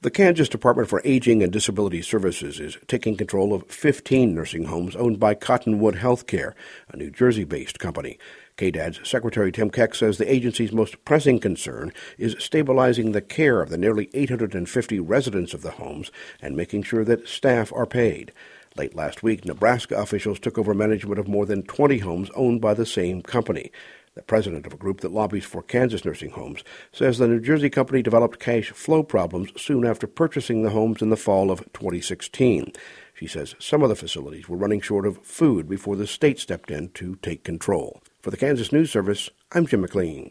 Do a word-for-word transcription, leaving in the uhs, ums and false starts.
The Kansas Department for Aging and Disability Services is taking control of fifteen nursing homes owned by Cottonwood Healthcare, a New Jersey-based company. K D A D's Secretary Tim Keck says the agency's most pressing concern is stabilizing the care of the nearly eight hundred fifty residents of the homes and making sure that staff are paid. Late last week, Nebraska officials took over management of more than twenty homes owned by the same company. The president of a group that lobbies for Kansas nursing homes says the New Jersey company developed cash flow problems soon after purchasing the homes in the fall of twenty sixteen. She says some of the facilities were running short of food before the state stepped in to take control. For the Kansas News Service, I'm Jim McLean.